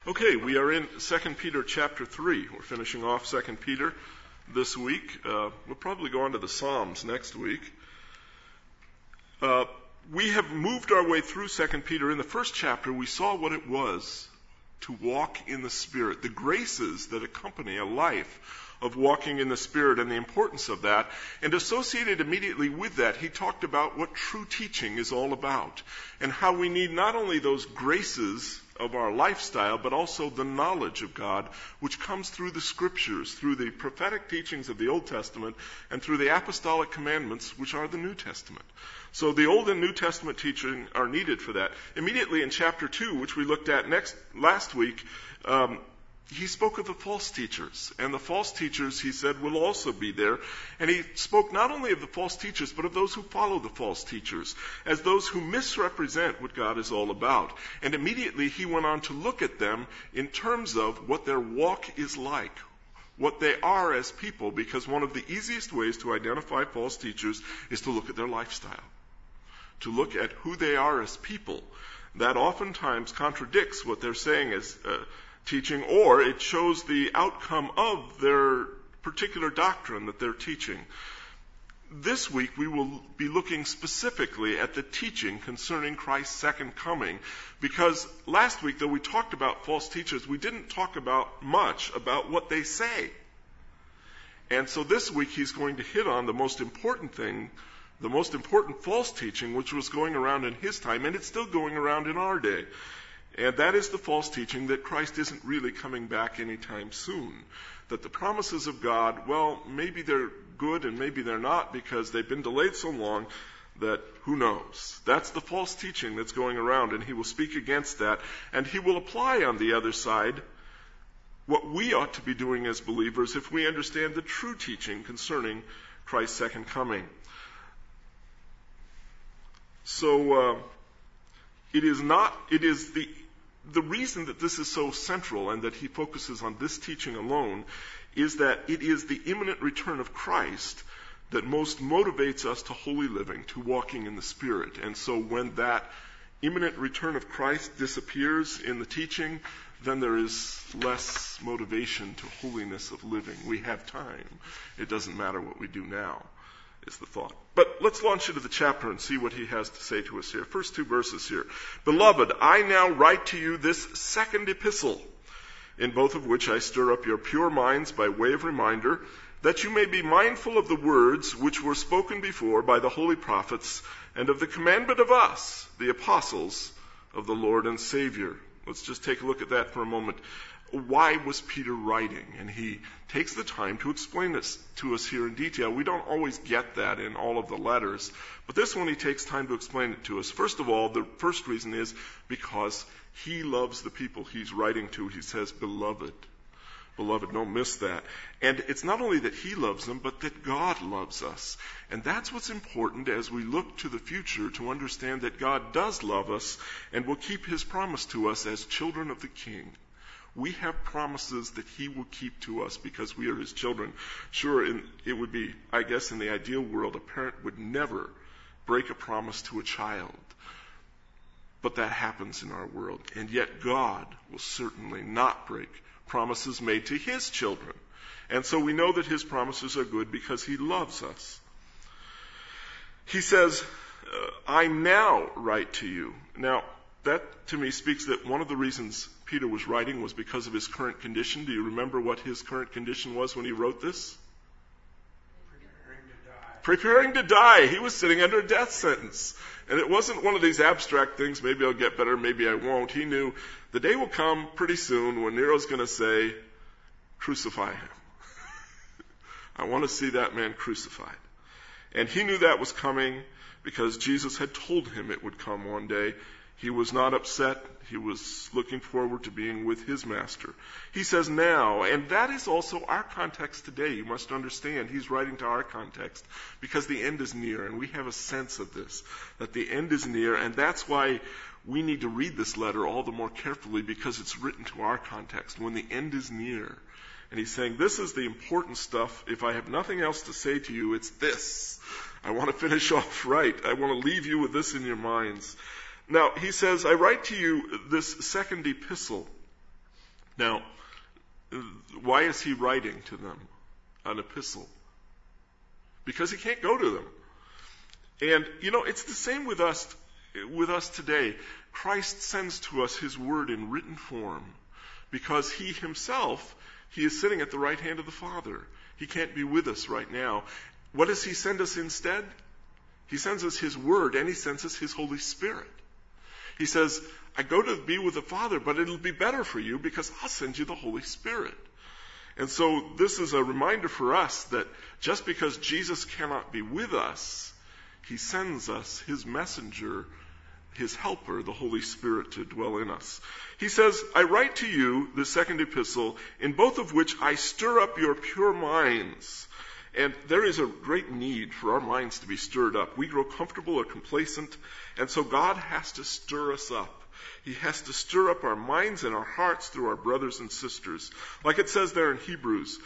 Okay, we are in 2 Peter chapter 3. We're finishing off 2 Peter this week. We'll probably go on to the Psalms next week. We have moved our way through 2 Peter. In the first chapter, we saw what it was to walk in the Spirit, the graces that accompany a life of walking in the Spirit and the importance of that. And associated immediately with that, he talked about what true teaching is all about and how we need not only those graces of our lifestyle, but also the knowledge of God, which comes through the Scriptures, through the prophetic teachings of the Old Testament, and through the apostolic commandments, which are the New Testament. So the Old and New Testament teaching are needed for that. Immediately in chapter 2, which we looked at last week, he spoke of the false teachers. And the false teachers, he said, will also be there. And he spoke not only of the false teachers, but of those who follow the false teachers, as those who misrepresent what God is all about. And immediately he went on to look at them in terms of what their walk is like, what they are as people, because one of the easiest ways to identify false teachers is to look at their lifestyle, to look at who they are as people. That oftentimes contradicts what they're saying as teaching, or it shows the outcome of their particular doctrine that they're teaching. This week we will be looking specifically at the teaching concerning Christ's second coming, because last week, though we talked about false teachers, we didn't talk about much about what they say. And so this week he's going to hit on the most important thing, the most important false teaching, which was going around in his time, and it's still going around in our day. And that is the false teaching that Christ isn't really coming back anytime soon. That the promises of God, well, maybe they're good and maybe they're not, because they've been delayed so long that who knows. That's the false teaching that's going around, and he will speak against that. And he will apply on the other side what we ought to be doing as believers if we understand the true teaching concerning Christ's second coming. So it is the reason that this is so central and that he focuses on this teaching alone is that it is the imminent return of Christ that most motivates us to holy living, to walking in the Spirit. And so when that imminent return of Christ disappears in the teaching, then there is less motivation to holiness of living. We have time. It doesn't matter what we do now, is the thought. But let's launch into the chapter and see what he has to say to us here. First two verses here. Beloved, I now write to you this second epistle, in both of which I stir up your pure minds by way of reminder, that you may be mindful of the words which were spoken before by the holy prophets, and of the commandment of us, the apostles of the Lord and Savior. Let's just take a look at that for a moment. Why was Peter writing? And he takes the time to explain this to us here in detail. We don't always get that in all of the letters, but this one he takes time to explain it to us. First of all, the first reason is because he loves the people he's writing to. He says, beloved. Beloved, don't miss that. And it's not only that he loves them, but that God loves us. And that's what's important as we look to the future, to understand that God does love us and will keep his promise to us as children of the King. We have promises that he will keep to us because we are his children. Sure, it would be, I guess, in the ideal world, a parent would never break a promise to a child. But that happens in our world. And yet God will certainly not break promises made to his children. And so we know that his promises are good because he loves us. He says, I now write to you. Now, that to me speaks that one of the reasons Peter was writing was because of his current condition. Do you remember what his current condition was when he wrote this? Preparing to die. He was sitting under a death sentence. And it wasn't one of these abstract things, maybe I'll get better, maybe I won't. He knew the day will come pretty soon when Nero's going to say, crucify him. I want to see that man crucified. And he knew that was coming because Jesus had told him it would come one day. He was not upset. He was looking forward to being with his master. He says now, and that is also our context today. You must understand, he's writing to our context because the end is near, and we have a sense of this, that the end is near, and that's why we need to read this letter all the more carefully because it's written to our context when the end is near. And he's saying, this is the important stuff. If I have nothing else to say to you, it's this. I want to finish off right. I want to leave you with this in your minds. Now, he says, I write to you this second epistle. Now, why is he writing to them an epistle? Because he can't go to them. And, it's the same with us today. Christ sends to us his word in written form because he himself, he is sitting at the right hand of the Father. He can't be with us right now. What does he send us instead? He sends us his word, and he sends us his Holy Spirit. He says, I go to be with the Father, but it'll be better for you because I'll send you the Holy Spirit. And so this is a reminder for us that just because Jesus cannot be with us, he sends us his messenger, his helper, the Holy Spirit, to dwell in us. He says, I write to you the second epistle, in both of which I stir up your pure minds. And there is a great need for our minds to be stirred up. We grow comfortable or complacent, and so God has to stir us up. He has to stir up our minds and our hearts through our brothers and sisters. Like it says there in Hebrews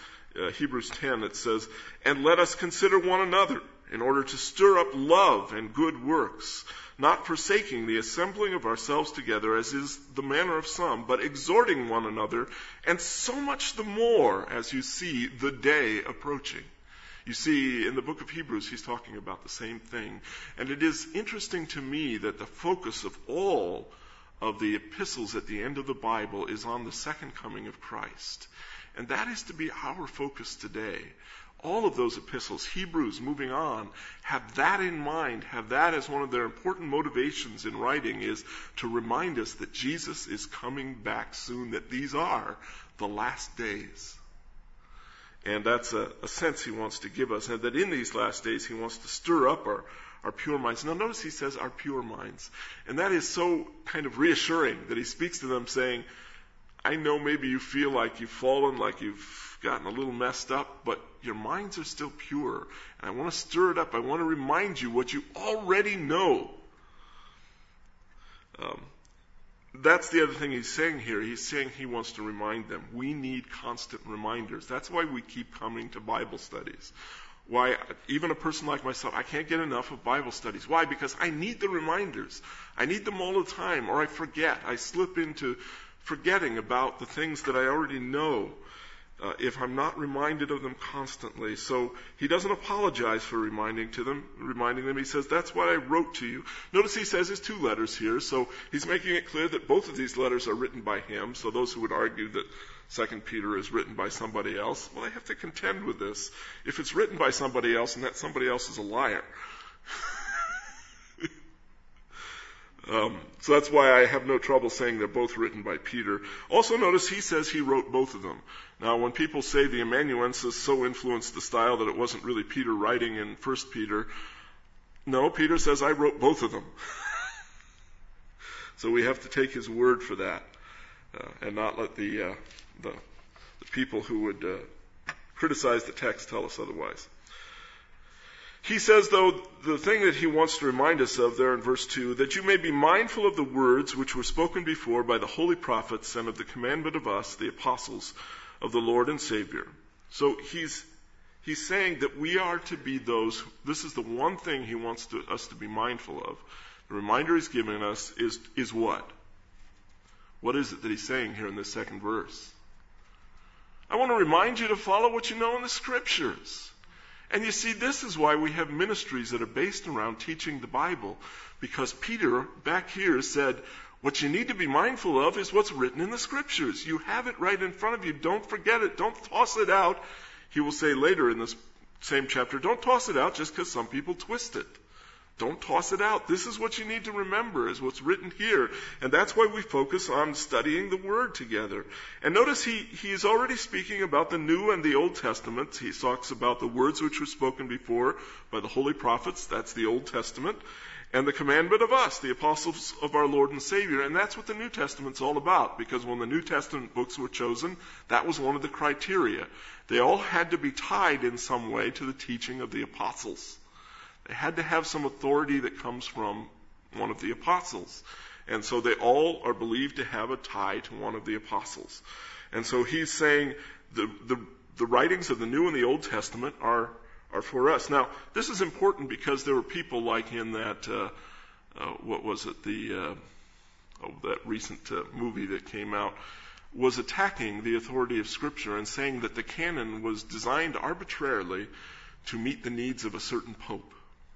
10, it says, and let us consider one another in order to stir up love and good works, not forsaking the assembling of ourselves together, as is the manner of some, but exhorting one another, and so much the more as you see the day approaching. You see, in the book of Hebrews, he's talking about the same thing. And it is interesting to me that the focus of all of the epistles at the end of the Bible is on the second coming of Christ. And that is to be our focus today. All of those epistles, Hebrews, moving on, have that in mind, have that as one of their important motivations in writing, is to remind us that Jesus is coming back soon, that these are the last days. And that's a sense he wants to give us, and that in these last days he wants to stir up our pure minds. Now notice he says our pure minds. And that is so kind of reassuring that he speaks to them saying, I know maybe you feel like you've fallen, like you've gotten a little messed up, but your minds are still pure. And I want to stir it up. I want to remind you what you already know. That's the other thing he's saying here. He's saying he wants to remind them. We need constant reminders. That's why we keep coming to Bible studies. Why, even a person like myself, I can't get enough of Bible studies. Why? Because I need the reminders. I need them all the time, or I forget. I slip into forgetting about the things that I already know if I'm not reminded of them constantly. So he doesn't apologize for reminding them. He says, that's what I wrote to you. Notice he says his two letters here, so he's making it clear that both of these letters are written by him. So those who would argue that 2 Peter is written by somebody else, well, I have to contend with this. If it's written by somebody else and that somebody else is a liar. So that's why I have no trouble saying they're both written by Peter. Also notice he says he wrote both of them. Now when people say the amanuensis so influenced the style that it wasn't really Peter writing in 1 Peter, no, Peter says I wrote both of them. So we have to take his word for that and not let the people who would criticize the text tell us otherwise. He says, though, the thing that he wants to remind us of there in verse 2, that you may be mindful of the words which were spoken before by the holy prophets and of the commandment of us, the apostles of the Lord and Savior. So he's saying that we are to be those, this is the one thing he wants us to be mindful of. The reminder he's giving us is what? What is it that he's saying here in this second verse? I want to remind you to follow what you know in the Scriptures. And you see, this is why we have ministries that are based around teaching the Bible. Because Peter, back here, said, what you need to be mindful of is what's written in the Scriptures. You have it right in front of you. Don't forget it. Don't toss it out. He will say later in this same chapter, don't toss it out just because some people twist it. Don't toss it out. This is what you need to remember, is what's written here. And that's why we focus on studying the Word together. And notice he is already speaking about the New and the Old Testament. He talks about the words which were spoken before by the holy prophets. That's the Old Testament. And the commandment of us, the apostles of our Lord and Savior. And that's what the New Testament's all about. Because when the New Testament books were chosen, that was one of the criteria. They all had to be tied in some way to the teaching of the apostles. They had to have some authority that comes from one of the apostles. And so they all are believed to have a tie to one of the apostles. And so he's saying the writings of the New and the Old Testament are for us. Now, this is important because there were people like in that, what was it, that recent movie that came out, was attacking the authority of Scripture and saying that the canon was designed arbitrarily to meet the needs of a certain pope.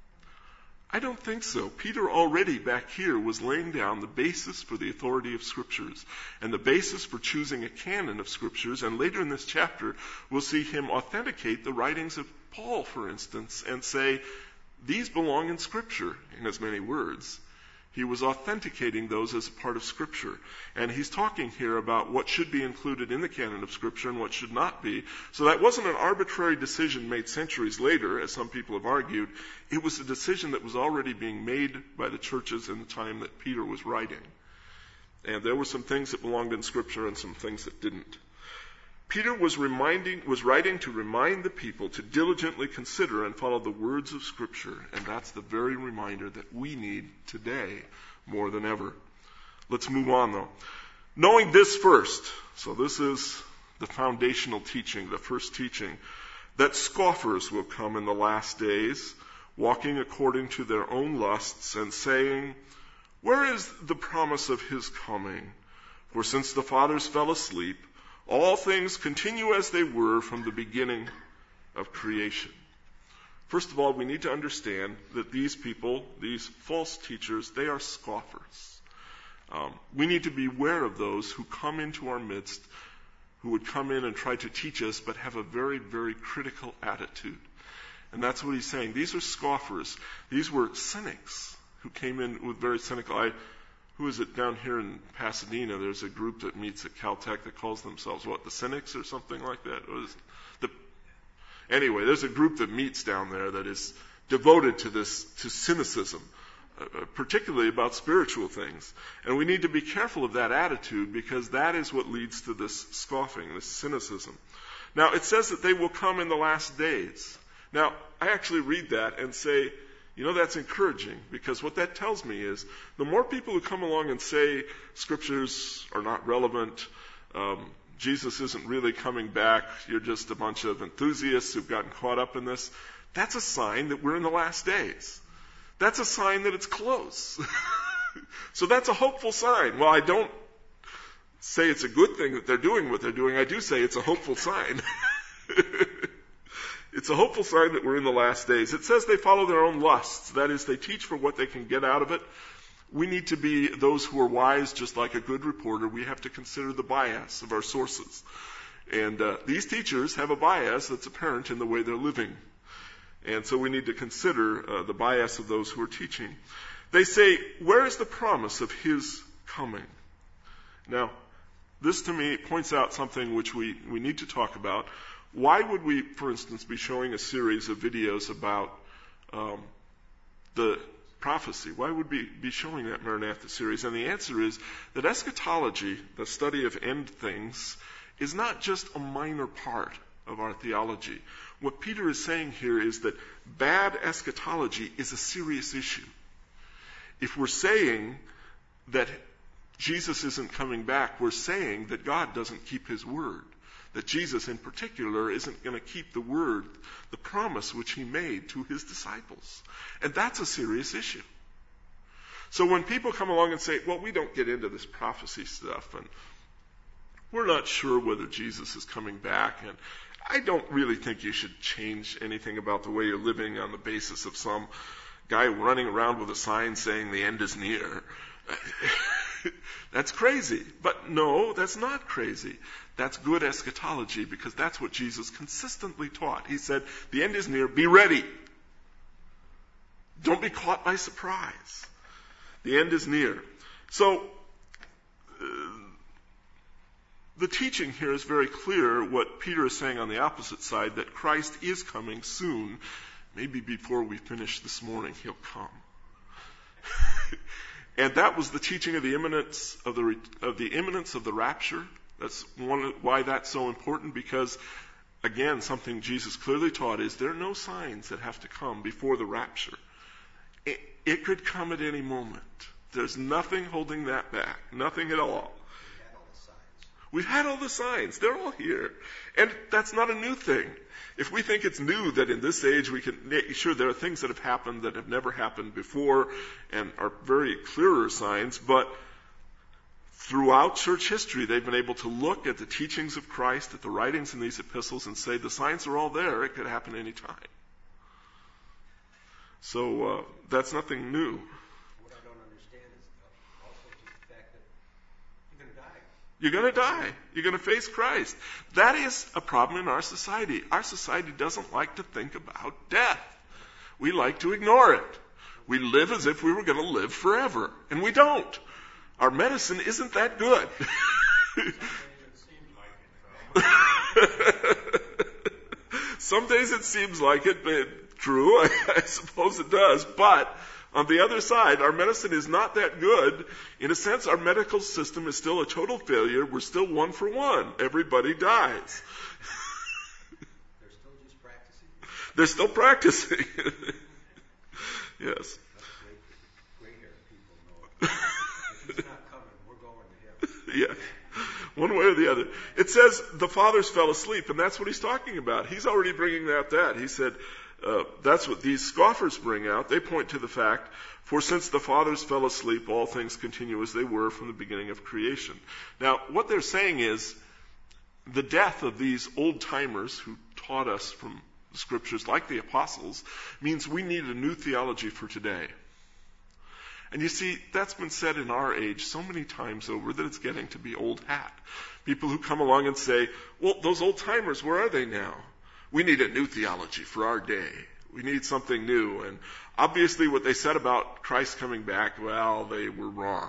I don't think so. Peter already back here was laying down the basis for the authority of Scriptures and the basis for choosing a canon of Scriptures. And later in this chapter, we'll see him authenticate the writings of Paul, for instance, and say, these belong in Scripture, in as many words. He was authenticating those as a part of Scripture. And he's talking here about what should be included in the canon of Scripture and what should not be. So that wasn't an arbitrary decision made centuries later, as some people have argued. It was a decision that was already being made by the churches in the time that Peter was writing. And there were some things that belonged in Scripture and some things that didn't. Peter was writing to remind the people to diligently consider and follow the words of Scripture, and that's the very reminder that we need today more than ever. Let's move on, though. Knowing this first, so this is the foundational teaching, the first teaching, that scoffers will come in the last days, walking according to their own lusts, and saying, "Where is the promise of his coming? For since the fathers fell asleep, all things continue as they were from the beginning of creation." First of all, we need to understand that these people, these false teachers, they are scoffers. We need to be aware of those who come into our midst, who would come in and try to teach us, but have a very, very critical attitude. And that's what he's saying. These are scoffers. These were cynics who came in with very cynical. Who is it down here in Pasadena? There's a group that meets at Caltech that calls themselves, the Cynics or something like that? Anyway, there's a group that meets down there that is devoted to cynicism, particularly about spiritual things. And we need to be careful of that attitude because that is what leads to this scoffing, this cynicism. Now, it says that they will come in the last days. Now, I actually read that and say, that's encouraging, because what that tells me is the more people who come along and say Scriptures are not relevant, Jesus isn't really coming back, you're just a bunch of enthusiasts who've gotten caught up in this, that's a sign that we're in the last days. That's a sign that it's close. So that's a hopeful sign. Well, I don't say it's a good thing that they're doing what they're doing. I do say it's a hopeful sign. It's a hopeful sign that we're in the last days. It says they follow their own lusts. That is, they teach for what they can get out of it. We need to be those who are wise, just like a good reporter. We have to consider the bias of our sources. And these teachers have a bias that's apparent in the way they're living. And so we need to consider the bias of those who are teaching. They say, "Where is the promise of his coming?" Now, this to me points out something which we need to talk about. Why would we, for instance, be showing a series of videos about the prophecy? Why would we be showing that Maranatha series? And the answer is that eschatology, the study of end things, is not just a minor part of our theology. What Peter is saying here is that bad eschatology is a serious issue. If we're saying that Jesus isn't coming back, we're saying that God doesn't keep his word. That Jesus in particular isn't going to keep the word, the promise which he made to his disciples. And that's a serious issue. So when people come along and say, we don't get into this prophecy stuff, and we're not sure whether Jesus is coming back, and I don't really think you should change anything about the way you're living on the basis of some guy running around with a sign saying the end is near. That's crazy. But no, that's not crazy. That's good eschatology, because that's what Jesus consistently taught. He said, the end is near, be ready. Don't be caught by surprise. The end is near. So, the teaching here is very clear what Peter is saying on the opposite side, that Christ is coming soon. Maybe before we finish this morning, he'll come. And that was the teaching of the imminence of the rapture. That's why that's so important, because, again, something Jesus clearly taught is there are no signs that have to come before the rapture. It could come at any moment. There's nothing holding that back, nothing at all. We've had all the signs. They're all here. And that's not a new thing. If we think it's new that in this age we can, sure, there are things that have happened that have never happened before and are very clearer signs, but throughout church history, they've been able to look at the teachings of Christ, at the writings in these epistles, and say the signs are all there. It could happen any time. So that's nothing new. What I don't understand is also just the fact that you're going to die. You're going to die. You're going to face Christ. That is a problem in our society. Our society doesn't like to think about death. We like to ignore it. We live as if we were going to live forever, and we don't. Our medicine isn't that good. Some days it seems like it, but true, I suppose it does. But on the other side, our medicine is not that good. In a sense, our medical system is still a total failure. We're still 1 for 1. Everybody dies. They're still just practicing? They're still practicing. Yes. That's great. Gray-haired people know it. If he's not coming, we're going to him. Yeah. One way or the other. It says the fathers fell asleep, and that's what he's talking about. He's already bringing out that. He said that's what these scoffers bring out. They point to the fact, for since the fathers fell asleep, all things continue as they were from the beginning of creation. Now, what they're saying is the death of these old-timers who taught us from the scriptures, like the apostles, means we need a new theology for today. And you see, that's been said in our age so many times over that it's getting to be old hat. People who come along and say, well, those old-timers, where are they now? We need a new theology for our day. We need something new. And obviously what they said about Christ coming back, well, they were wrong.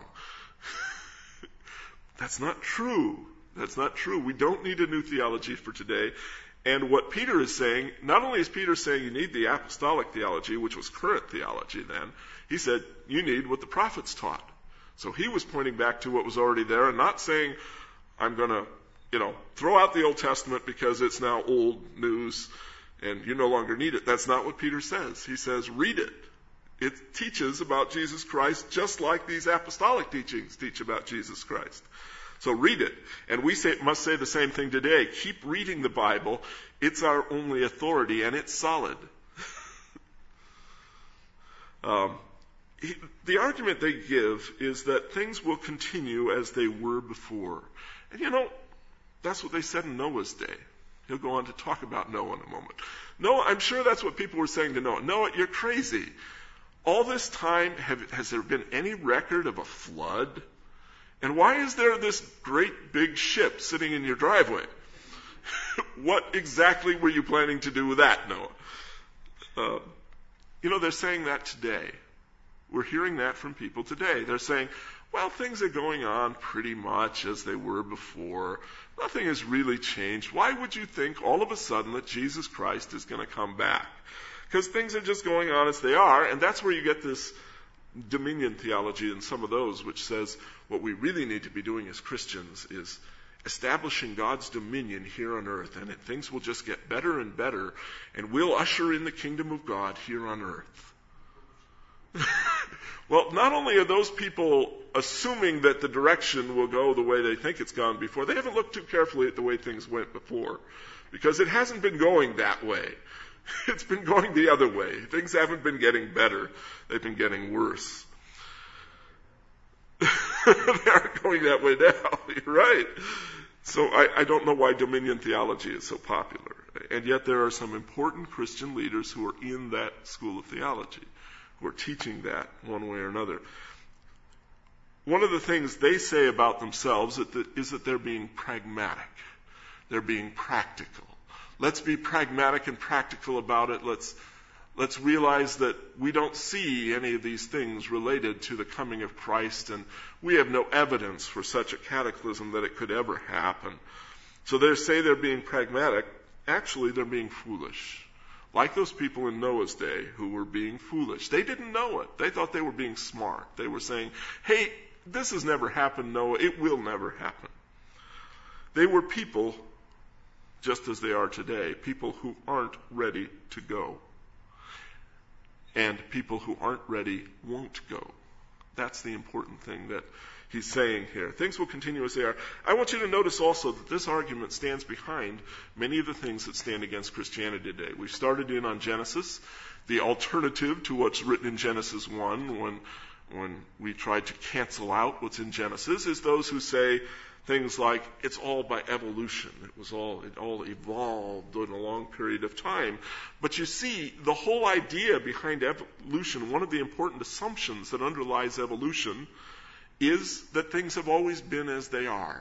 That's not true. That's not true. We don't need a new theology for today. And what Peter is saying, not only is Peter saying you need the apostolic theology, which was current theology then, he said you need what the prophets taught. So he was pointing back to what was already there and not saying, I'm going to, throw out the Old Testament because it's now old news and you no longer need it. That's not what Peter says. He says, read it. It teaches about Jesus Christ just like these apostolic teachings teach about Jesus Christ. So read it. And we must say the same thing today. Keep reading the Bible. It's our only authority, and it's solid. The argument they give is that things will continue as they were before. And that's what they said in Noah's day. He'll go on to talk about Noah in a moment. Noah, I'm sure that's what people were saying to Noah. Noah, you're crazy. All this time, has there been any record of a flood? And why is there this great big ship sitting in your driveway? What exactly were you planning to do with that, Noah? They're saying that today. We're hearing that from people today. They're saying, well, things are going on pretty much as they were before. Nothing has really changed. Why would you think all of a sudden that Jesus Christ is going to come back? Because things are just going on as they are, and that's where you get this dominion theology in some of those, which says what we really need to be doing as Christians is establishing God's dominion here on earth, and things will just get better and better, and we'll usher in the kingdom of God here on earth. Well, not only are those people assuming that the direction will go the way they think it's gone before, they haven't looked too carefully at the way things went before, because it hasn't been going that way. It's been going the other way. Things haven't been getting better. They've been getting worse. They aren't going that way now. You're right. So I don't know why dominion theology is so popular. And yet there are some important Christian leaders who are in that school of theology, who are teaching that one way or another. One of the things they say about themselves is that they're being pragmatic. They're being practical. Let's be pragmatic and practical about it. Let's realize that we don't see any of these things related to the coming of Christ, and we have no evidence for such a cataclysm that it could ever happen. So they say they're being pragmatic. Actually, they're being foolish. Like those people in Noah's day who were being foolish. They didn't know it. They thought they were being smart. They were saying, hey, this has never happened, Noah. It will never happen. They were people just as they are today, people who aren't ready to go. And people who aren't ready won't go. That's the important thing that he's saying here. Things will continue as they are. I want you to notice also that this argument stands behind many of the things that stand against Christianity today. We've started in on Genesis, the alternative to what's written in Genesis 1, when when we try to cancel out what's in Genesis is those who say things like, it's all by evolution. It all evolved in a long period of time. But you see, the whole idea behind evolution, one of the important assumptions that underlies evolution, is that things have always been as they are.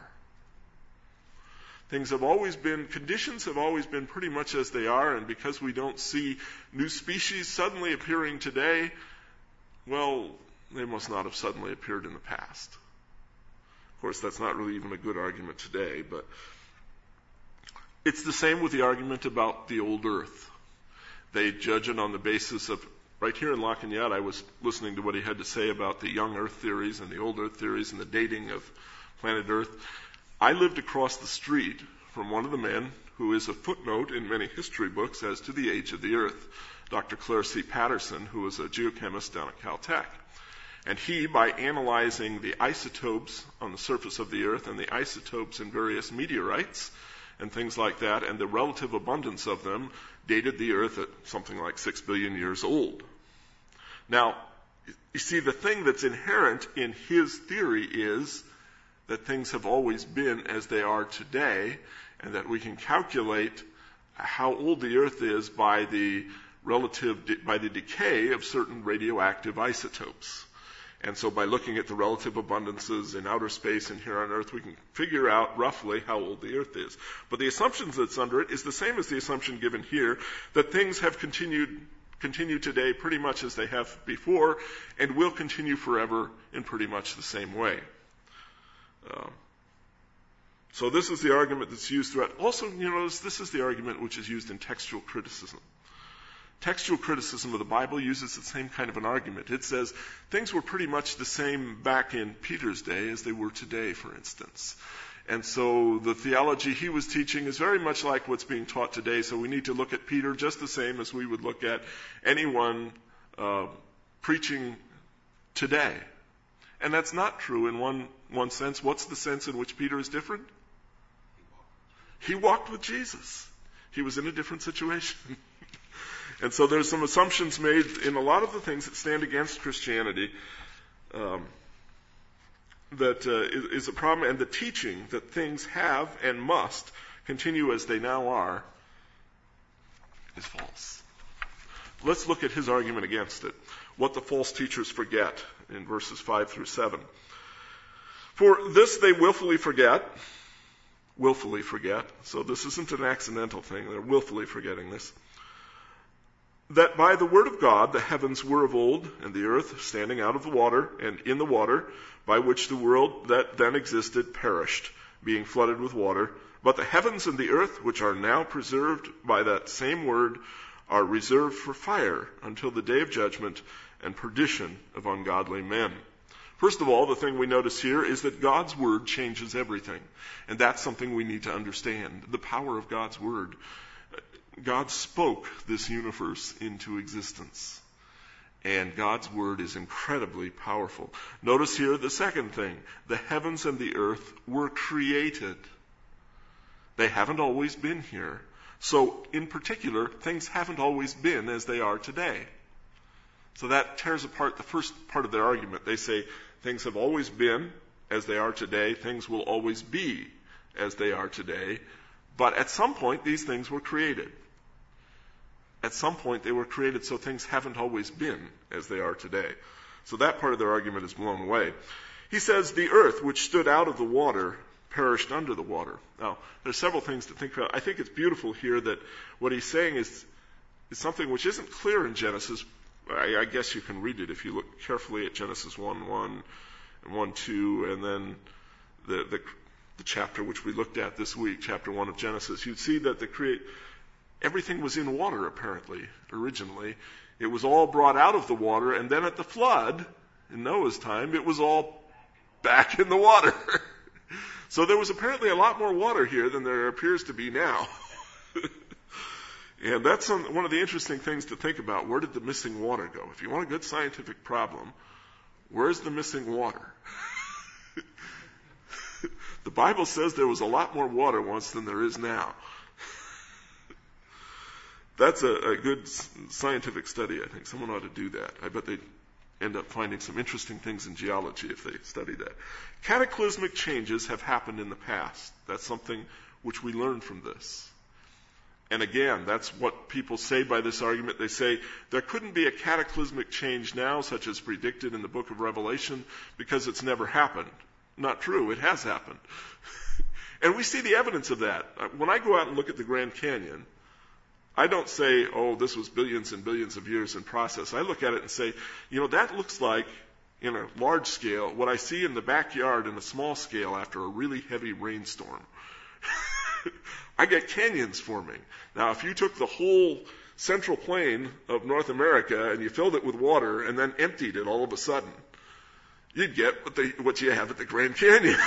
Conditions have always been pretty much as they are, and because we don't see new species suddenly appearing today, well, they must not have suddenly appeared in the past. Of course, that's not really even a good argument today, but it's the same with the argument about the old Earth. They judge it on the basis of, right here in Lacaniad, I was listening to what he had to say about the young Earth theories and the old Earth theories and the dating of planet Earth. I lived across the street from one of the men who is a footnote in many history books as to the age of the Earth, Dr. Claire C. Patterson, who was a geochemist down at Caltech. And he, by analyzing the isotopes on the surface of the Earth and the isotopes in various meteorites and things like that, and the relative abundance of them, dated the Earth at something like 6 billion years old. Now, you see, the thing that's inherent in his theory is that things have always been as they are today, and that we can calculate how old the Earth is by the decay of certain radioactive isotopes. And so by looking at the relative abundances in outer space and here on Earth, we can figure out roughly how old the Earth is. But the assumption that's under it is the same as the assumption given here, that things have continued today pretty much as they have before, and will continue forever in pretty much the same way. So this is the argument that's used throughout. Also, you notice this is the argument which is used in textual criticism. Textual criticism of the Bible uses the same kind of an argument. It says things were pretty much the same back in Peter's day as they were today, for instance. And so the theology he was teaching is very much like what's being taught today, so we need to look at Peter just the same as we would look at anyone preaching today. And that's not true in one sense. What's the sense in which Peter is different? He walked with Jesus. He was in a different situation. And so there's some assumptions made in a lot of the things that stand against Christianity that is a problem. And the teaching that things have and must continue as they now are is false. Let's look at his argument against it. What the false teachers forget in verses 5 through 7. For this they willfully forget. So this isn't an accidental thing. They're willfully forgetting this. That by the word of God the heavens were of old, and the earth standing out of the water and in the water, by which the world that then existed perished, being flooded with water. But the heavens and the earth, which are now preserved by that same word, are reserved for fire until the day of judgment and perdition of ungodly men. First of all, the thing we notice here is that God's word changes everything. And that's something we need to understand. The power of God's word. God spoke this universe into existence. And God's word is incredibly powerful. Notice here the second thing. The heavens and the earth were created. They haven't always been here. So, in particular, things haven't always been as they are today. So that tears apart the first part of their argument. They say things have always been as they are today. Things will always be as they are today. But at some point, these things were created. At some point, they were created, so things haven't always been as they are today. So that part of their argument is blown away. He says, the earth, which stood out of the water, perished under the water. Now, there's several things to think about. I think it's beautiful here that what he's saying is something which isn't clear in Genesis. I guess you can read it if you look carefully at Genesis 1:1 and 1:2, and then the chapter which we looked at this week, chapter 1 of Genesis. You'd see that everything was in water, apparently, originally. It was all brought out of the water, and then at the flood, in Noah's time, it was all back in the water. So there was apparently a lot more water here than there appears to be now. And that's one of the interesting things to think about. Where did the missing water go? If you want a good scientific problem, where's the missing water? The Bible says there was a lot more water once than there is now. That's a good scientific study, I think. Someone ought to do that. I bet they'd end up finding some interesting things in geology if they study that. Cataclysmic changes have happened in the past. That's something which we learn from this. And again, that's what people say by this argument. They say there couldn't be a cataclysmic change now, such as predicted in the book of Revelation, because it's never happened. Not true. It has happened. And we see the evidence of that. When I go out and look at the Grand Canyon, I don't say, oh, this was billions and billions of years in process. I look at it and say, that looks like, in a large scale, what I see in the backyard in a small scale after a really heavy rainstorm. I get canyons forming. Now, if you took the whole central plain of North America and you filled it with water and then emptied it all of a sudden, you'd get what you have at the Grand Canyon.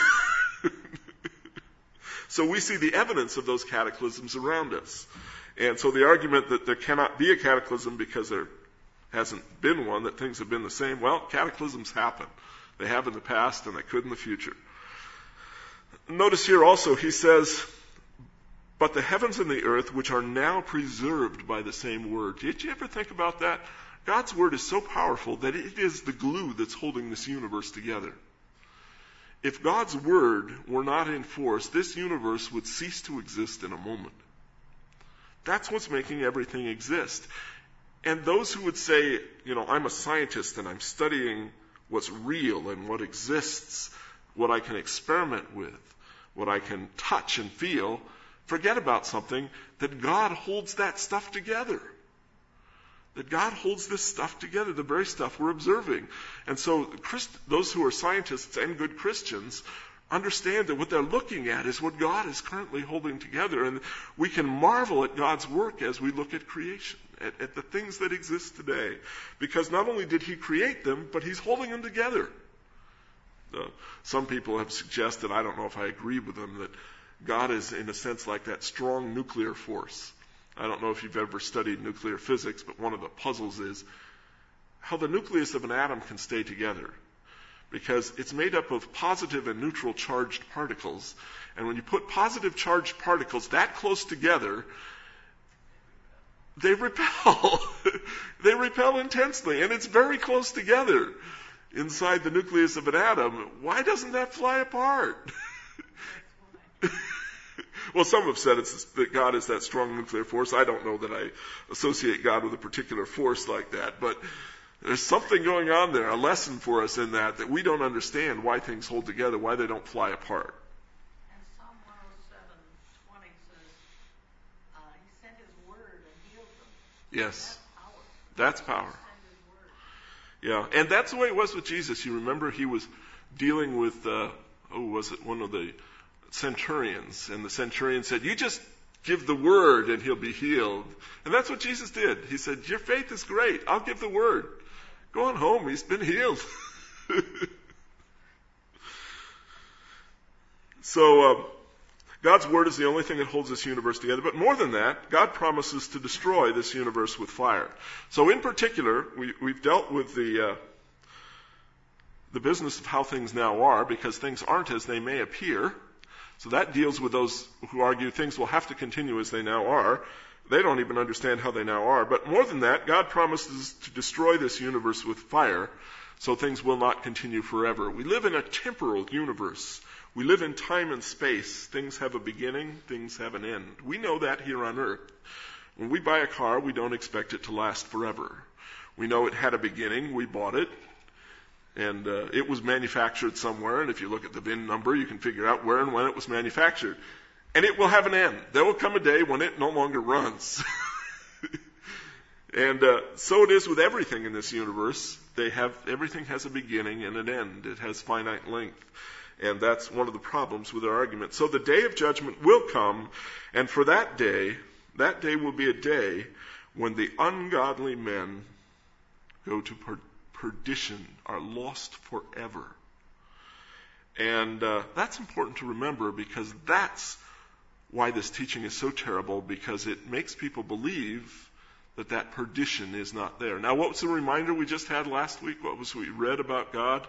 So we see the evidence of those cataclysms around us. And so the argument that there cannot be a cataclysm because there hasn't been one, that things have been the same, well, cataclysms happen. They have in the past and they could in the future. Notice here also he says, but the heavens and the earth, which are now preserved by the same word. Did you ever think about that? God's word is so powerful that it is the glue that's holding this universe together. If God's word were not in force, this universe would cease to exist in a moment. That's what's making everything exist. And those who would say, I'm a scientist and I'm studying what's real and what exists, what I can experiment with, what I can touch and feel, forget about something, that God holds that stuff together. That God holds this stuff together, the very stuff we're observing. And so those who are scientists and good Christians understand that what they're looking at is what God is currently holding together. And we can marvel at God's work as we look at creation, at the things that exist today. Because not only did he create them, but he's holding them together. Some people have suggested, I don't know if I agree with them, that God is, in a sense, like that strong nuclear force. I don't know if you've ever studied nuclear physics, but one of the puzzles is how the nucleus of an atom can stay together. Because it's made up of positive and neutral charged particles. And when you put positive charged particles that close together, they repel. They repel intensely. And it's very close together inside the nucleus of an atom. Why doesn't that fly apart? Well, some have said that God is that strong nuclear force. I don't know that I associate God with a particular force like that, but there's something going on there, a lesson for us in that we don't understand why things hold together, why they don't fly apart. And Psalm 107:20 says, he sent his word and healed them. Yes. That's power. Yeah, and that's the way it was with Jesus. You remember he was dealing with, was it one of the centurions? And the centurion said, you just give the word and he'll be healed. And that's what Jesus did. He said, your faith is great. I'll give the word. Go on home. He's been healed. So, God's word is the only thing that holds this universe together. But more than that, God promises to destroy this universe with fire. So in particular, we've dealt with the business of how things now are, because things aren't as they may appear. So that deals with those who argue things will have to continue as they now are. They don't even understand how they now are. But more than that, God promises to destroy this universe with fire, so things will not continue forever. We live in a temporal universe. We live in time and space. Things have a beginning, things have an end. We know that here on earth. When we buy a car, we don't expect it to last forever. We know it had a beginning, we bought it, and it was manufactured somewhere, and if you look at the VIN number, you can figure out where and when it was manufactured. And it will have an end. There will come a day when it no longer runs. And so it is with everything in this universe. Everything has a beginning and an end. It has finite length. And that's one of the problems with our argument. So the day of judgment will come, and for that day will be a day when the ungodly men go to perdition, are lost forever. And that's important to remember, because that's why this teaching is so terrible, because it makes people believe that perdition is not there. Now, what was the reminder we just had last week? What was we read about God?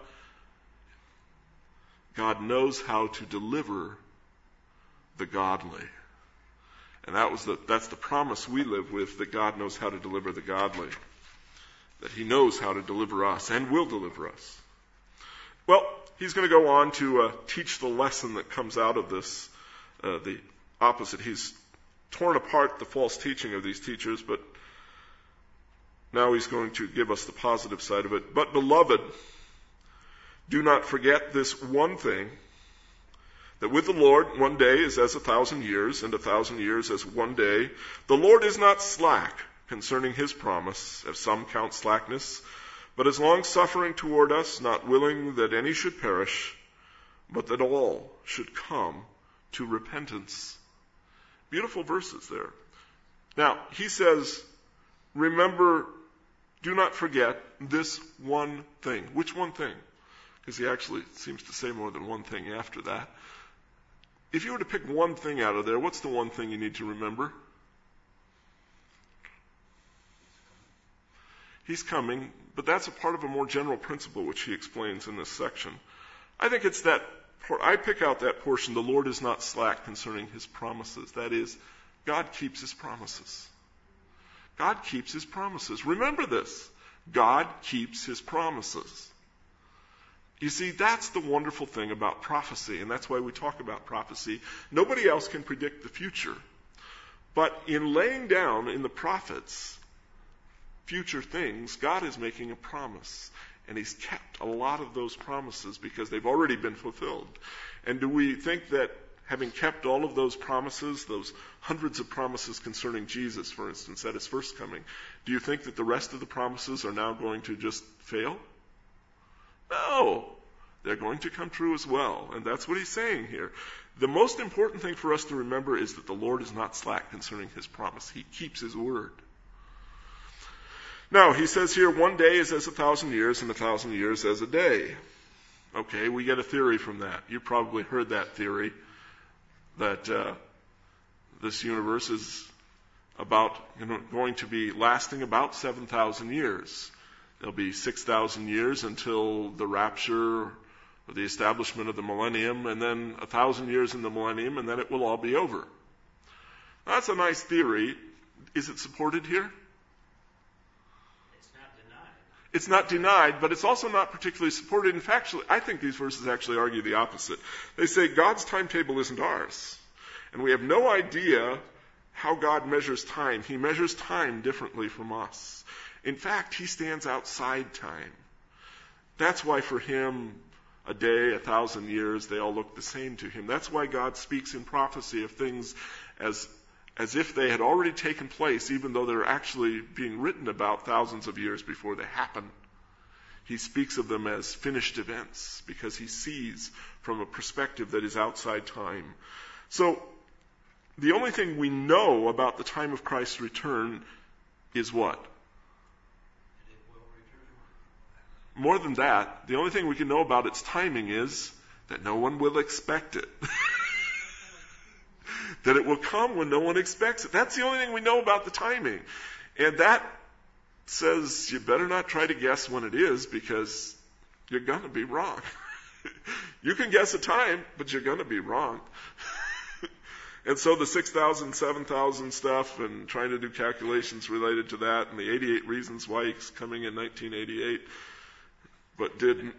God knows how to deliver the godly. And that's the promise we live with, that God knows how to deliver the godly. that he knows how to deliver us and will deliver us. Well, he's going to go on to teach the lesson that comes out of this, the opposite. He's torn apart the false teaching of these teachers, but now he's going to give us the positive side of it. But beloved, do not forget this one thing, that with the Lord 1 day is as 1,000 years, and 1,000 years as 1 day. The Lord is not slack concerning his promise, as some count slackness, but is long-suffering toward us, not willing that any should perish, but that all should come to repentance. Beautiful verses there. Now, he says, remember, do not forget this one thing. Which one thing? Because he actually seems to say more than one thing after that. If you were to pick one thing out of there, what's the one thing you need to remember? He's coming, but that's a part of a more general principle which he explains in this section. I think it's that, I pick out that portion, the Lord is not slack concerning his promises. That is, God keeps his promises. God keeps his promises. Remember this. God keeps his promises. You see, that's the wonderful thing about prophecy, and that's why we talk about prophecy. Nobody else can predict the future. But in laying down in the prophets future things, God is making a promise. And he's kept a lot of those promises because they've already been fulfilled. And do we think that having kept all of those promises, those hundreds of promises concerning Jesus, for instance, at his first coming, do you think that the rest of the promises are now going to just fail? No. They're going to come true as well. And that's what he's saying here. The most important thing for us to remember is that the Lord is not slack concerning his promise. He keeps his word. Now, he says here, 1 day is as 1,000 years, and 1,000 years as a day. Okay, we get a theory from that. You probably heard that theory, that this universe is going to be lasting about 7,000 years. There'll be 6,000 years until the rapture or the establishment of the millennium, and then 1,000 years in the millennium, and then it will all be over. That's a nice theory. Is it supported here? It's not denied, but it's also not particularly supported. In fact, I think these verses actually argue the opposite. They say God's timetable isn't ours. And we have no idea how God measures time. He measures time differently from us. In fact, he stands outside time. That's why for him, a day, 1,000 years, they all look the same to him. That's why God speaks in prophecy of things as if they had already taken place, even though they're actually being written about thousands of years before they happen. He speaks of them as finished events because he sees from a perspective that is outside time. So, the only thing we know about the time of Christ's return is what? It will return. More than that, the only thing we can know about its timing is that no one will expect it. That it will come when no one expects it. That's the only thing we know about the timing. And that says you better not try to guess when it is, because you're going to be wrong. You can guess a time, but you're going to be wrong. And so the 6,000, 7,000 stuff and trying to do calculations related to that and the 88 reasons why he's coming in 1988, but didn't.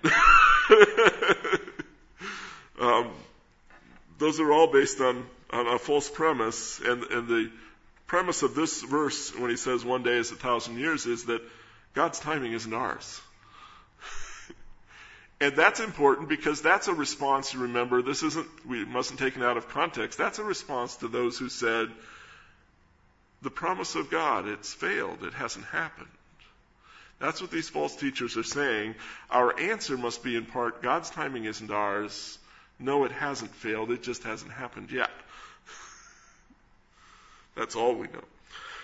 Those are all based on a false premise, and the premise of this verse, when he says 1 day is 1,000 years, is that God's timing isn't ours. And that's important because that's a response, remember, we mustn't take it out of context, that's a response to those who said, the promise of God, it's failed, it hasn't happened. That's what these false teachers are saying. Our answer must be in part, God's timing isn't ours. No, it hasn't failed. It just hasn't happened yet. That's all we know.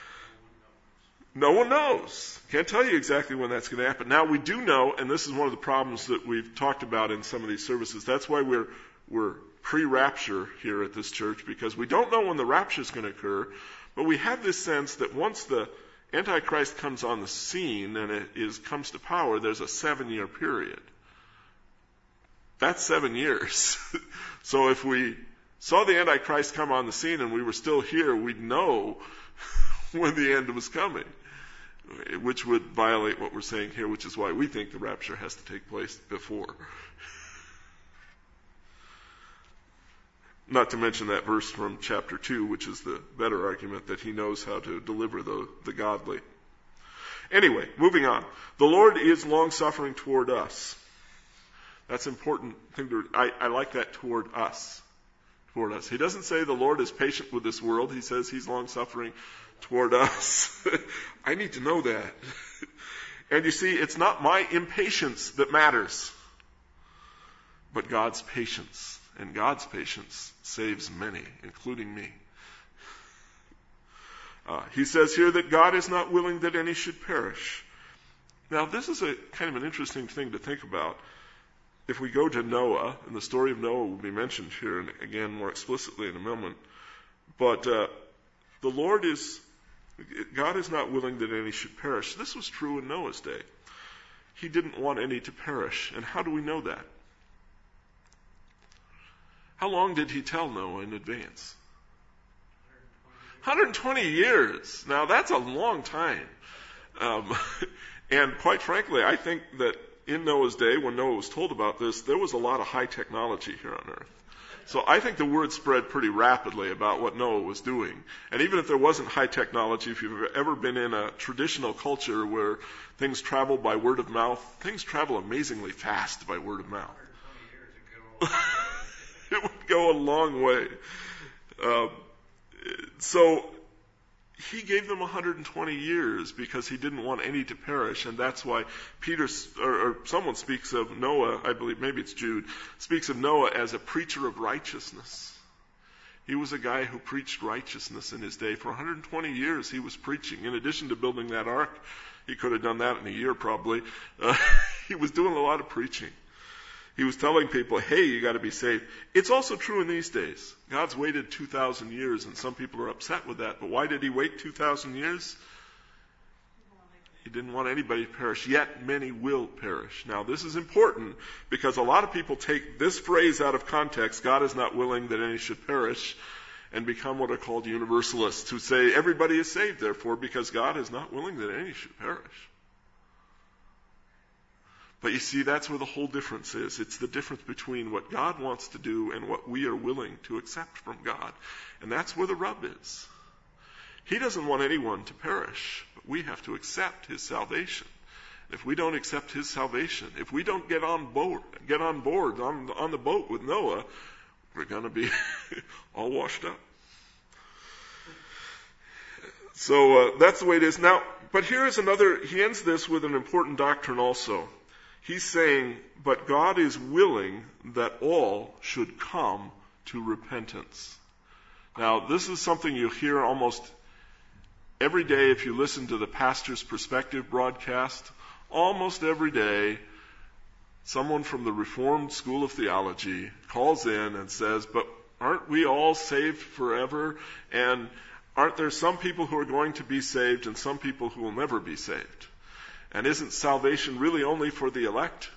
No one knows. Can't tell you exactly when that's going to happen. Now, we do know, and this is one of the problems that we've talked about in some of these services. That's why we're pre-rapture here at this church, because we don't know when the rapture is going to occur, but we have this sense that once the Antichrist comes on the scene and comes to power, there's a 7-year period. That's 7 years. So if we saw the Antichrist come on the scene and we were still here, we'd know when the end was coming. which would violate what we're saying here, which is why we think the rapture has to take place before. Not to mention that verse from chapter 2, which is the better argument that he knows how to deliver the godly. Anyway, moving on. The Lord is long-suffering toward us. That's an important thing I like that, toward us. Toward us. He doesn't say the Lord is patient with this world. He says he's long-suffering toward us. I need to know that. And you see, it's not my impatience that matters, but God's patience. And God's patience saves many, including me. He says here that God is not willing that any should perish. Now, this is a kind of an interesting thing to think about. If we go to Noah, and the story of Noah will be mentioned here, and again more explicitly in a moment, but God is not willing that any should perish. This was true in Noah's day. He didn't want any to perish. And how do we know that? How long did he tell Noah in advance? 120 years. Now, that's a long time. And quite frankly, I think that in Noah's day, when Noah was told about this, there was a lot of high technology here on earth. So I think the word spread pretty rapidly about what Noah was doing. And even if there wasn't high technology, if you've ever been in a traditional culture where things travel by word of mouth, things travel amazingly fast by word of mouth. 120 years ago. It would go a long way. So he gave them 120 years because he didn't want any to perish, and that's why Peter, or someone speaks of Noah, I believe, maybe it's Jude, speaks of Noah as a preacher of righteousness. He was a guy who preached righteousness in his day. For 120 years he was preaching. In addition to building that ark, he could have done that in a year probably. He was doing a lot of preaching. He was telling people, hey, you got to be saved. It's also true in these days. God's waited 2,000 years, and some people are upset with that. But why did he wait 2,000 years? He didn't want anybody to perish. Yet many will perish. Now, this is important because a lot of people take this phrase out of context, God is not willing that any should perish, and become what are called universalists, who say everybody is saved, therefore, because God is not willing that any should perish. But you see, that's where the whole difference is. It's the difference between what God wants to do and what we are willing to accept from God. And that's where the rub is. He doesn't want anyone to perish, but we have to accept his salvation. If we don't accept his salvation, if we don't get on board on the boat with Noah, we're going to be all washed up. So that's the way it is. Now, but here is he ends this with an important doctrine also. He's saying, but God is willing that all should come to repentance. Now, this is something you hear almost every day if you listen to the Pastor's Perspective broadcast. Almost every day, someone from the Reformed School of Theology calls in and says, but aren't we all saved forever? And aren't there some people who are going to be saved and some people who will never be saved? And isn't salvation really only for the elect?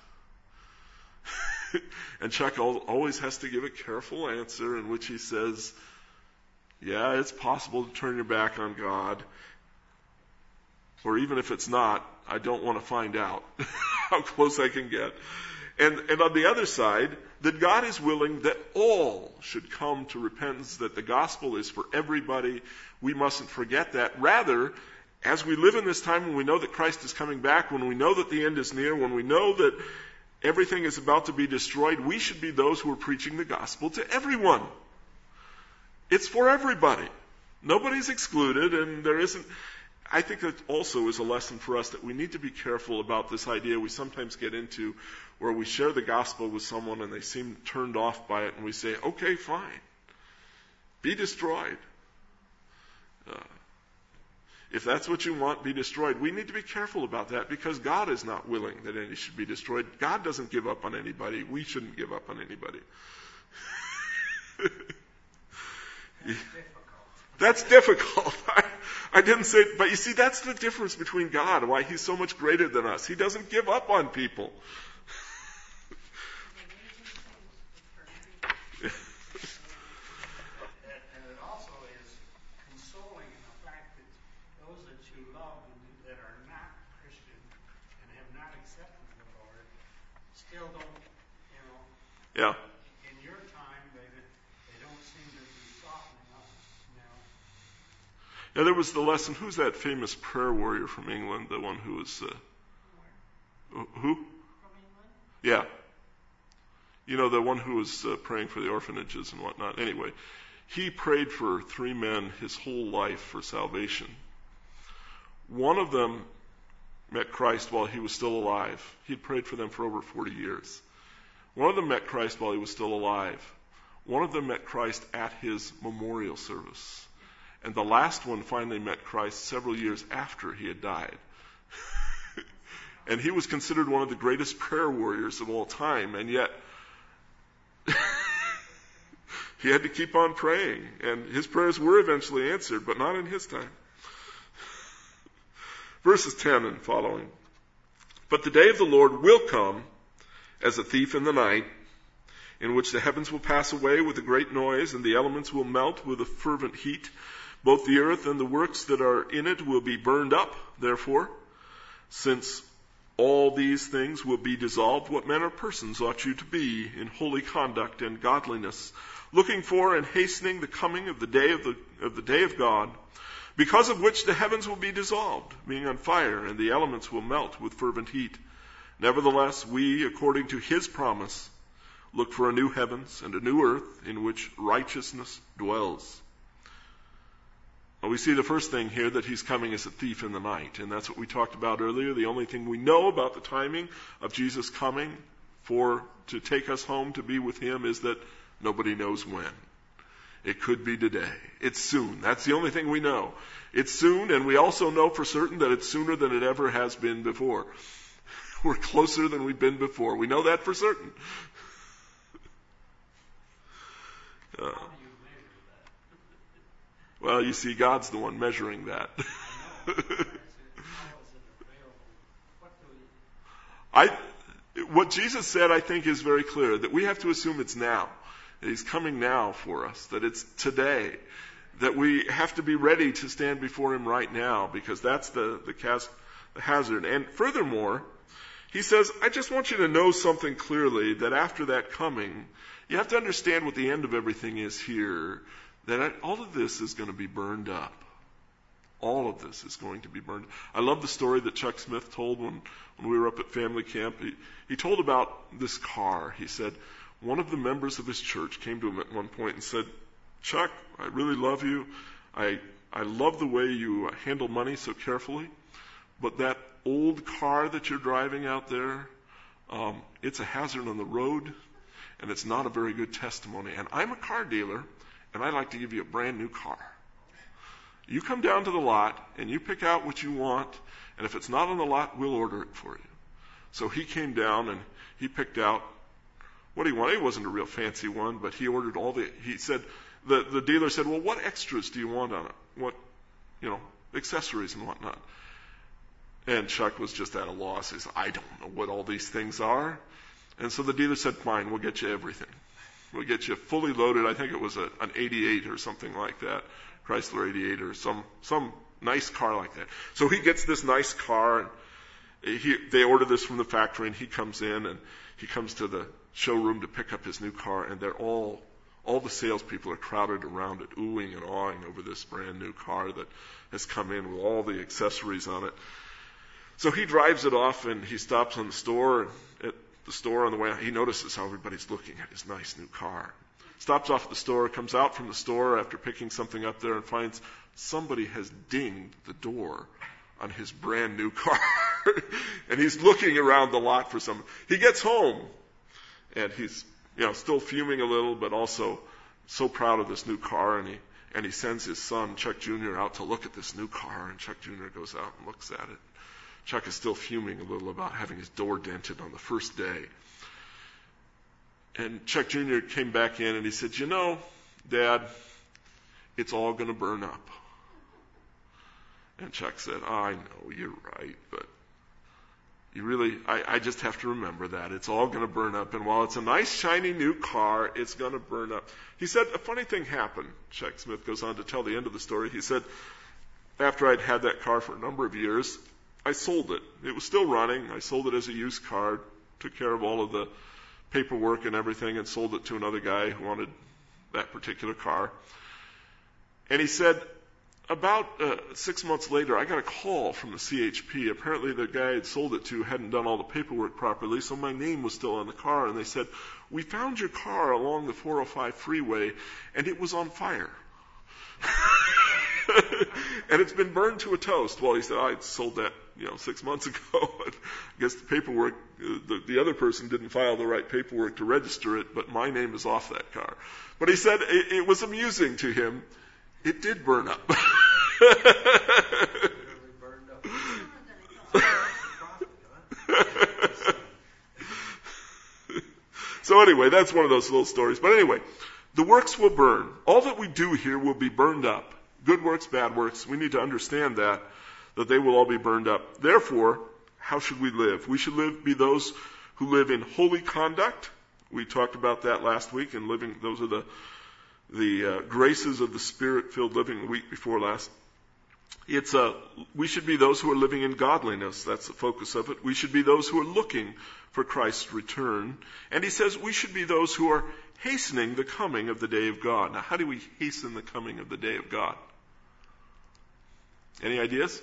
And Chuck always has to give a careful answer in which he says, yeah, it's possible to turn your back on God. Or even if it's not, I don't want to find out how close I can get. And on the other side, that God is willing that all should come to repentance, that the gospel is for everybody. We mustn't forget that. Rather, as we live in this time when we know that Christ is coming back, when we know that the end is near, when we know that everything is about to be destroyed, we should be those who are preaching the gospel to everyone. It's for everybody. Nobody's excluded, and there isn't. I think that also is a lesson for us that we need to be careful about this idea we sometimes get into where we share the gospel with someone and they seem turned off by it, and we say, okay, fine. Be destroyed. If that's what you want, be destroyed. We need to be careful about that because God is not willing that any should be destroyed. God doesn't give up on anybody. We shouldn't give up on anybody. That's difficult. I didn't say it, but you see, that's the difference between God, why he's so much greater than us. He doesn't give up on people. And it also is consoling in the fact that those that you love and that are Yeah. In your time, they don't seem to be softening up now. Yeah, there was the lesson. Who's that famous prayer warrior from England? The one who was... who? From England? Yeah. You know, the one who was praying for the orphanages and whatnot. Anyway, he prayed for 3 men his whole life for salvation. One of them met Christ while he was still alive. He'd prayed for them for over 40 years. One of them met Christ while he was still alive. One of them met Christ at his memorial service. And the last one finally met Christ several years after he had died. And he was considered one of the greatest prayer warriors of all time, and yet he had to keep on praying, and his prayers were eventually answered, but not in his time. Verses 10 and following. But the day of the Lord will come as a thief in the night, in which the heavens will pass away with a great noise, and the elements will melt with a fervent heat. Both the earth and the works that are in it will be burned up. Therefore, since all these things will be dissolved, what manner of persons ought you to be in holy conduct and godliness, looking for and hastening the coming of the day of God, because of which the heavens will be dissolved, being on fire, and the elements will melt with fervent heat. Nevertheless, we, according to his promise, look for a new heavens and a new earth in which righteousness dwells. Well, we see the first thing here, that he's coming as a thief in the night. And that's what we talked about earlier. The only thing we know about the timing of Jesus coming to take us home to be with him is that nobody knows when. It could be today. It's soon. That's the only thing we know. It's soon, and we also know for certain that it's sooner than it ever has been before. We're closer than we've been before. We know that for certain. How do you measure that? Well, you see, God's the one measuring that. I know. How is it available? What do we... What Jesus said, I think, is very clear, that we have to assume it's now. That he's coming now for us, that it's today, that we have to be ready to stand before him right now, because that's the hazard. And furthermore, he says, I just want you to know something clearly, that after that coming, you have to understand what the end of everything is here, that all of this is going to be burned up. All of this is going to be burned. I love the story that Chuck Smith told when we were up at family camp. He told about this car. He said, one of the members of his church came to him at one point and said, Chuck, I really love you. I love the way you handle money so carefully. But that old car that you're driving out there, it's a hazard on the road, and it's not a very good testimony. And I'm a car dealer, and I'd like to give you a brand new car. You come down to the lot, and you pick out what you want, and if it's not on the lot, we'll order it for you. So he came down, and he picked out what he wanted. It wasn't a real fancy one, but he ordered he said, the dealer said, well, what extras do you want on it? What, accessories and whatnot. And Chuck was just at a loss. He said, I don't know what all these things are. And so the dealer said, fine, we'll get you everything. We'll get you fully loaded. I think it was an 88 or something like that. Chrysler 88 or some nice car like that. So he gets this nice car, and they order this from the factory, and he comes in, and he comes to the showroom to pick up his new car, and they're all the salespeople are crowded around it, oohing and awing over this brand new car that has come in with all the accessories on it. So he drives it off, and he stops on the store. At the store on the way out, he notices how everybody's looking at his nice new car. Stops off at the store, comes out from the store after picking something up there, and finds somebody has dinged the door on his brand new car. And he's looking around the lot for someone. He gets home, and he's still fuming a little, but also so proud of this new car, and he sends his son, Chuck Jr., out to look at this new car, and Chuck Jr. goes out and looks at it. Chuck is still fuming a little about having his door dented on the first day. And Chuck Jr. came back in, and he said, Dad, it's all going to burn up. And Chuck said, I know, you're right, but I just have to remember that. It's all going to burn up. And while it's a nice, shiny new car, it's going to burn up. He said, a funny thing happened. Chuck Smith goes on to tell the end of the story. He said, after I'd had that car for a number of years, I sold it. It was still running. I sold it as a used car, took care of all of the paperwork and everything and sold it to another guy who wanted that particular car. And he said, about 6 months later, I got a call from the CHP. Apparently the guy I had sold it to hadn't done all the paperwork properly, so my name was still on the car. And they said, we found your car along the 405 freeway, and it was on fire. And it's been burned to a toast. Well, he said, I sold that 6 months ago. I guess the paperwork, the other person didn't file the right paperwork to register it, but my name is off that car. But he said it was amusing to him. It did burn up. So anyway, that's one of those little stories. But anyway, the works will burn. All that we do here will be burned up. Good works, bad works. We need to understand that they will all be burned up. Therefore, how should we live? We should be those who live in holy conduct. We talked about that last week, and living. Those are the graces of the Spirit-filled living the week before last. We should be those who are living in godliness. That's the focus of it. We should be those who are looking for Christ's return. And he says we should be those who are hastening the coming of the day of God. Now, how do we hasten the coming of the day of God? Any ideas?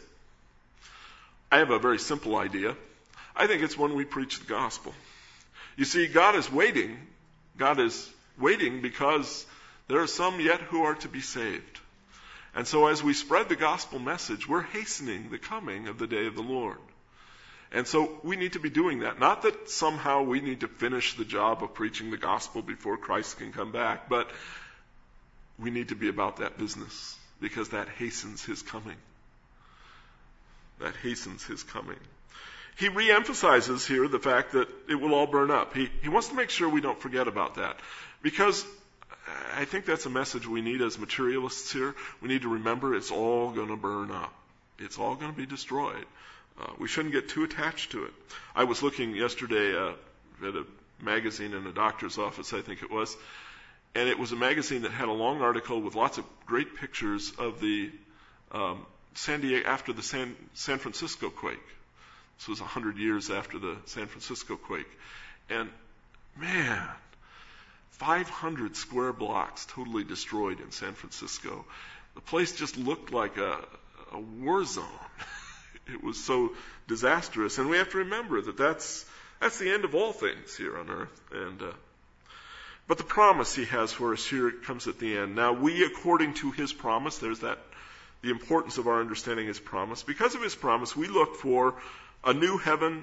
I have a very simple idea. I think it's when we preach the gospel. You see, God is waiting. God is waiting because there are some yet who are to be saved. And so as we spread the gospel message, we're hastening the coming of the day of the Lord. And so we need to be doing that. Not that somehow we need to finish the job of preaching the gospel before Christ can come back, but we need to be about that business because that hastens his coming. That hastens his coming. He reemphasizes here the fact that it will all burn up. He wants to make sure we don't forget about that, because I think that's a message we need as materialists here. We need to remember it's all going to burn up. It's all going to be destroyed. We shouldn't get too attached to it. I was looking yesterday at a magazine in a doctor's office, I think it was, and it was a magazine that had a long article with lots of great pictures of the San Diego after the San Francisco quake. This was 100 years after the San Francisco quake, and man, 500 square blocks totally destroyed in San Francisco. The place just looked like a war zone. It was so disastrous. And we have to remember that that's the end of all things here on earth. But the promise he has for us here comes at the end. Now we, according to his promise, there's the importance of our understanding his promise. Because of his promise, we look for a new heavens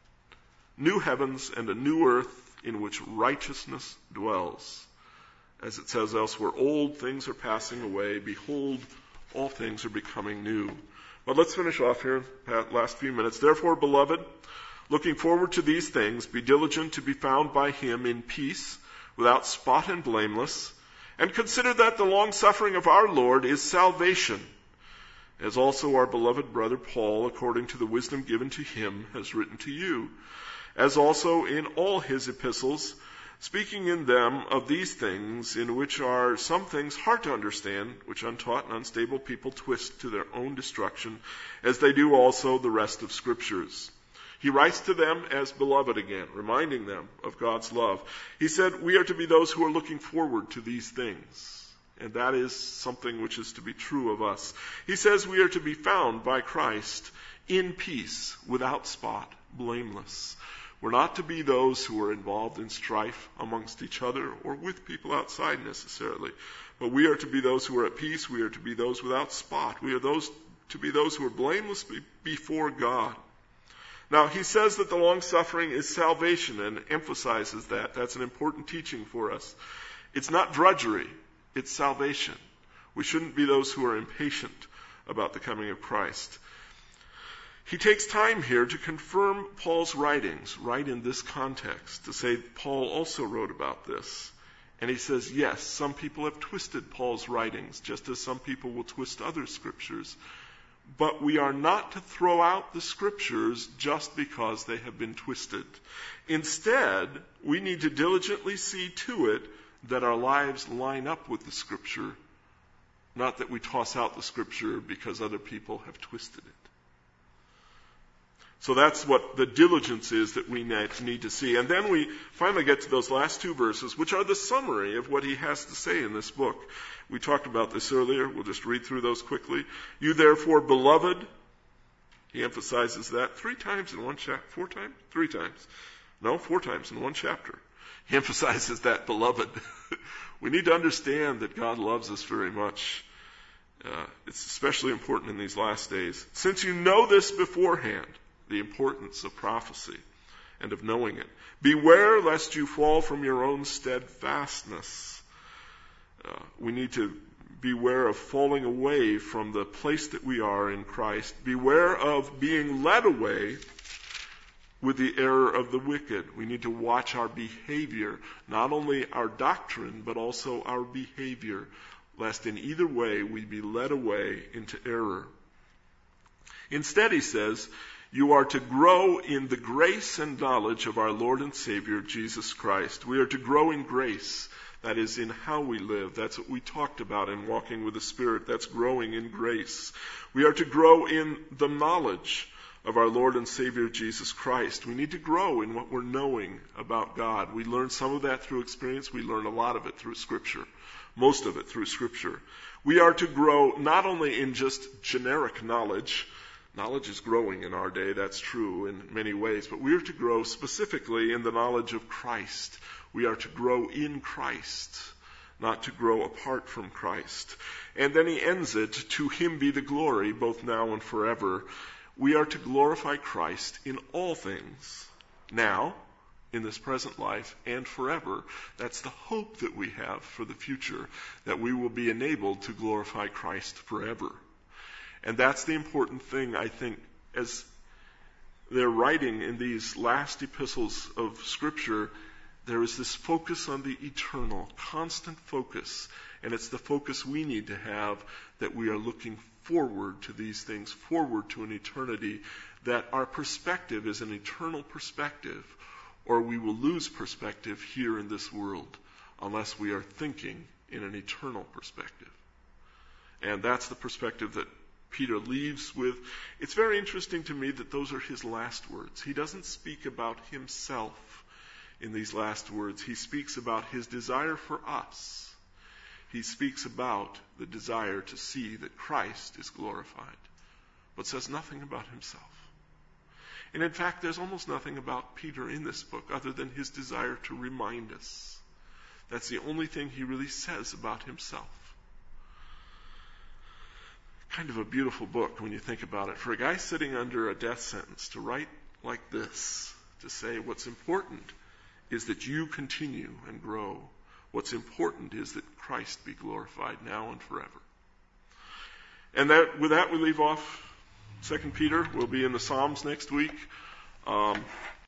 and a new earth in which righteousness dwells. As it says elsewhere, old things are passing away. Behold, all things are becoming new. But let's finish off here in the last few minutes. Therefore, beloved, looking forward to these things, be diligent to be found by him in peace, without spot and blameless, and consider that the long-suffering of our Lord is salvation, as also our beloved brother Paul, according to the wisdom given to him, has written to you, as also in all his epistles, speaking in them of these things, in which are some things hard to understand, which untaught and unstable people twist to their own destruction, as they do also the rest of Scriptures. He writes to them as beloved again, reminding them of God's love. He said, we are to be those who are looking forward to these things. And that is something which is to be true of us. He says we are to be found by Christ in peace, without spot, blameless. We're not to be those who are involved in strife amongst each other or with people outside necessarily. But we are to be those who are at peace. We are to be those without spot. We are to be those who are blameless before God. Now, he says that the long-suffering is salvation and emphasizes that. That's an important teaching for us. It's not drudgery. It's salvation. We shouldn't be those who are impatient about the coming of Christ. He takes time here to confirm Paul's writings, right in this context, to say Paul also wrote about this. And he says, yes, some people have twisted Paul's writings, just as some people will twist other scriptures. But we are not to throw out the scriptures just because they have been twisted. Instead, we need to diligently see to it that our lives line up with the scripture, not that we toss out the scripture because other people have twisted it. So that's what the diligence is that we need to see. And then we finally get to those last two verses, which are the summary of what he has to say in this book. We talked about this earlier. We'll just read through those quickly. You therefore, beloved, he emphasizes that 3 times in one chapter. 4 times? 3 times. No, 4 times in one chapter. He emphasizes that, beloved. We need to understand that God loves us very much. It's especially important in these last days. Since you know this beforehand, the importance of prophecy and of knowing it, beware lest you fall from your own steadfastness. We need to beware of falling away from the place that we are in Christ. Beware of being led away with the error of the wicked. We need to watch our behavior, not only our doctrine, but also our behavior, lest in either way we be led away into error. Instead, he says, you are to grow in the grace and knowledge of our Lord and Savior, Jesus Christ. We are to grow in grace. That is, in how we live. That's what we talked about in walking with the Spirit. That's growing in grace. We are to grow in the knowledge of our Lord and Savior, Jesus Christ. We need to grow in what we're knowing about God. We learn some of that through experience. We learn a lot of it through Scripture. Most of it through Scripture. We are to grow not only in just generic knowledge. Knowledge is growing in our day, that's true in many ways, but we are to grow specifically in the knowledge of Christ. We are to grow in Christ, not to grow apart from Christ. And then he ends it, to him be the glory, both now and forever. We are to glorify Christ in all things, now, in this present life, and forever. That's the hope that we have for the future, that we will be enabled to glorify Christ forever. And that's the important thing, I think, as they're writing in these last epistles of Scripture, there is this focus on the eternal, constant focus. And it's the focus we need to have, that we are looking forward to these things, forward to an eternity, that our perspective is an eternal perspective, or we will lose perspective here in this world unless we are thinking in an eternal perspective. And that's the perspective that Peter leaves with. It's very interesting to me that those are his last words. He doesn't speak about himself in these last words. He speaks about his desire for us. He speaks about the desire to see that Christ is glorified, but says nothing about himself. And in fact, there's almost nothing about Peter in this book other than his desire to remind us. That's the only thing he really says about himself. Kind of a beautiful book when you think about it. For a guy sitting under a death sentence to write like this, to say what's important is that you continue and grow. What's important is that Christ be glorified now and forever. And with that we leave off 2 Peter. We'll be in the Psalms next week.